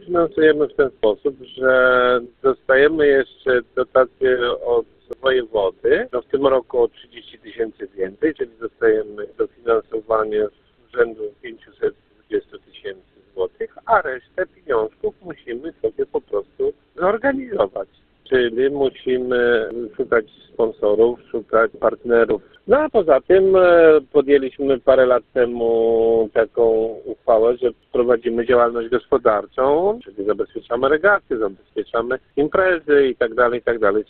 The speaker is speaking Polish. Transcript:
finansujemy w ten sposób, że dostajemy jeszcze dotacje od wojewody. W tym roku o 30 tysięcy więcej, czyli dostajemy dofinansowanie rzędu 520 tysięcy złotych, a resztę pieniążków musimy sobie po prostu zorganizować. Czyli musimy szukać sponsorów, szukać partnerów. No a poza tym podjęliśmy parę lat temu taką uchwałę, że prowadzimy działalność gospodarczą, czyli zabezpieczamy regaty, zabezpieczamy imprezy i tak dalej, i tak dalej.